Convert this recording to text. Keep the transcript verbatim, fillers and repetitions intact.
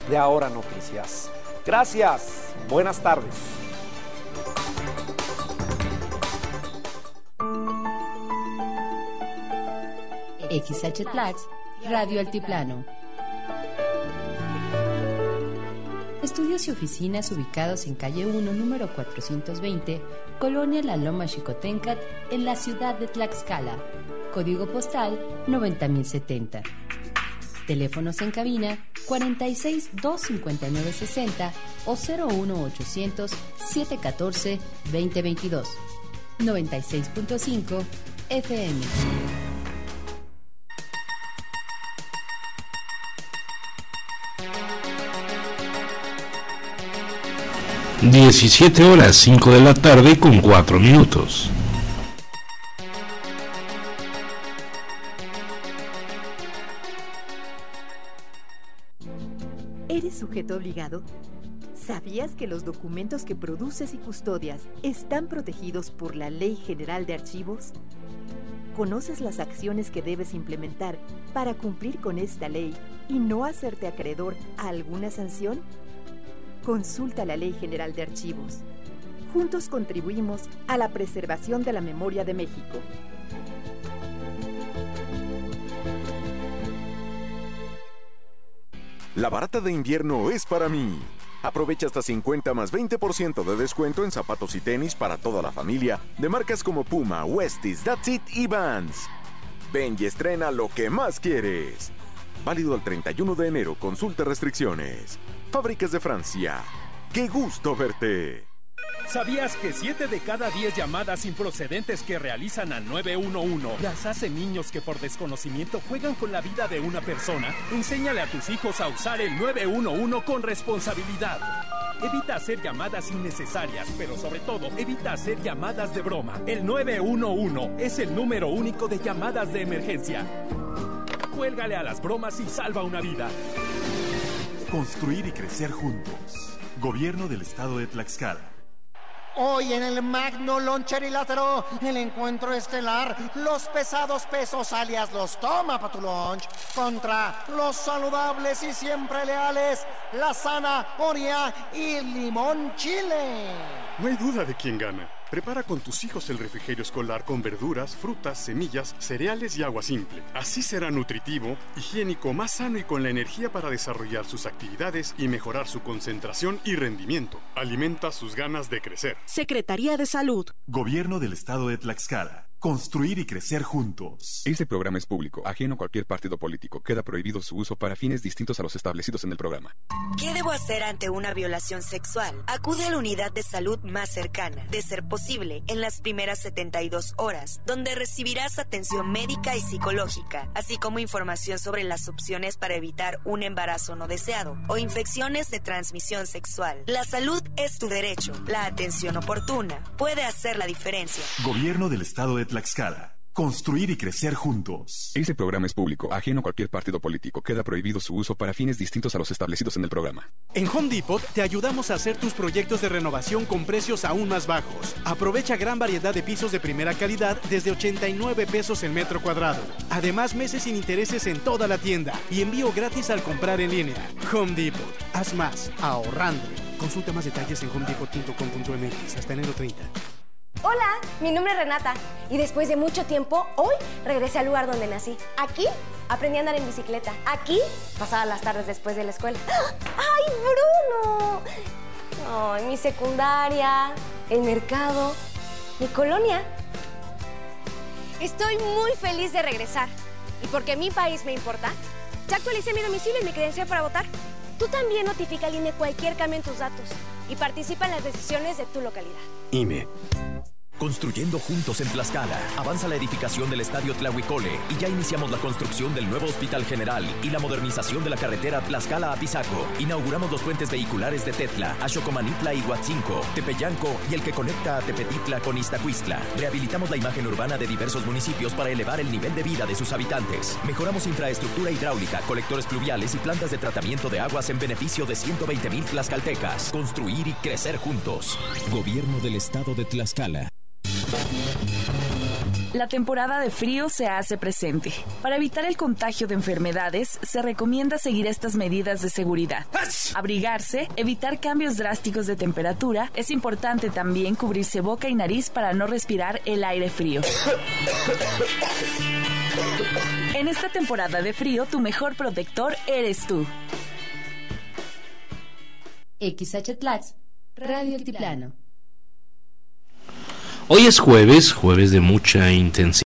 de Ahora Noticias. Gracias, buenas tardes. X H Tlax, Radio Altiplano. Estudios y oficinas ubicados en calle uno, número cuatrocientos veinte, Colonia La Loma Xicoténcat, en la ciudad de Tlaxcala. Código postal noventa mil setenta. Teléfonos en cabina cuarenta y seis, doscientos cincuenta y nueve, sesenta o cero uno ochocientos, setecientos catorce, veinte veintidós. noventa y seis punto cinco F M. diecisiete horas, cinco de la tarde con cuatro minutos. ¿Eres sujeto obligado? ¿Sabías que los documentos que produces y custodias están protegidos por la Ley General de Archivos? ¿Conoces las acciones que debes implementar para cumplir con esta ley y no hacerte acreedor a alguna sanción? Consulta la Ley General de Archivos. Juntos contribuimos a la preservación de la memoria de México. La barata de invierno es para mí. Aprovecha hasta cincuenta más veinte por ciento de descuento en zapatos y tenis para toda la familia de marcas como Puma, Westies, That's It y Vans. Ven y estrena lo que más quieres. Válido al treinta y uno de enero. Consulta restricciones. Fábricas de Francia. ¡Qué gusto verte! ¿Sabías que siete de cada diez llamadas improcedentes que realizan al nueve uno uno las hacen niños que por desconocimiento juegan con la vida de una persona? Enséñale a tus hijos a usar el nueve uno uno con responsabilidad. Evita hacer llamadas innecesarias, pero sobre todo, evita hacer llamadas de broma. El nueve uno uno es el número único de llamadas de emergencia. Cuélgale a las bromas y salva una vida. Construir y crecer juntos. Gobierno del Estado de Tlaxcala. Hoy en el Magno Loncherilátero, el encuentro estelar, los pesados pesos alias los toma pa' tu lunch, contra los saludables y siempre leales, la zanahoria y limón chile. No hay duda de quién gana. Prepara con tus hijos el refrigerio escolar con verduras, frutas, semillas, cereales y agua simple. Así será nutritivo, higiénico, más sano y con la energía para desarrollar sus actividades y mejorar su concentración y rendimiento. Alimenta sus ganas de crecer. Secretaría de Salud. Gobierno del Estado de Tlaxcala. Construir y crecer juntos. Este programa es público, ajeno a cualquier partido político. Queda prohibido su uso para fines distintos a los establecidos en el programa. ¿Qué debo hacer ante una violación sexual? Acude a la unidad de salud más cercana, de ser posible, en las primeras setenta y dos horas, donde recibirás atención médica y psicológica, así como información sobre las opciones para evitar un embarazo no deseado o infecciones de transmisión sexual. La salud es tu derecho. La atención oportuna puede hacer la diferencia. Gobierno del Estado de Tlaxcala. Construir y crecer juntos. Este programa es público, ajeno a cualquier partido político. Queda prohibido su uso para fines distintos a los establecidos en el programa. En Home Depot te ayudamos a hacer tus proyectos de renovación con precios aún más bajos. Aprovecha gran variedad de pisos de primera calidad desde ochenta y nueve pesos el metro cuadrado. Además, meses sin intereses en toda la tienda y envío gratis al comprar en línea. Home Depot. Haz más, ahorrando. Consulta más detalles en home depot punto com punto m x hasta enero treinta. Hola, mi nombre es Renata y después de mucho tiempo, hoy regresé al lugar donde nací. Aquí aprendí a andar en bicicleta. Aquí pasaba las tardes después de la escuela. ¡Ay, Bruno! Ay, mi secundaria, el mercado, mi colonia. Estoy muy feliz de regresar. Y porque mi país me importa, ya actualicé mi domicilio y mi credencial para votar. Tú también notifica al I N E cualquier cambio en tus datos y participa en las decisiones de tu localidad. I M E. Construyendo juntos en Tlaxcala. Avanza la edificación del Estadio Tlahuicole y ya iniciamos la construcción del nuevo Hospital General y la modernización de la carretera Tlaxcala a Pisaco. Inauguramos los puentes vehiculares de Tetla, Axocomanitla y Huatzinco, Tepeyanco y el que conecta a Tepetitla con Iztacuistla. Rehabilitamos la imagen urbana de diversos municipios para elevar el nivel de vida de sus habitantes. Mejoramos infraestructura hidráulica, colectores pluviales y plantas de tratamiento de aguas en beneficio de ciento veinte mil tlaxcaltecas. Construir y crecer juntos. Gobierno del Estado de Tlaxcala. La temporada de frío se hace presente. Para evitar el contagio de enfermedades, se recomienda seguir estas medidas de seguridad. Abrigarse, evitar cambios drásticos de temperatura. Es importante también cubrirse boca y nariz para no respirar el aire frío. En esta temporada de frío, tu mejor protector eres tú. X H Tlax, Radio Altiplano. Hoy es jueves, jueves de mucha intensidad.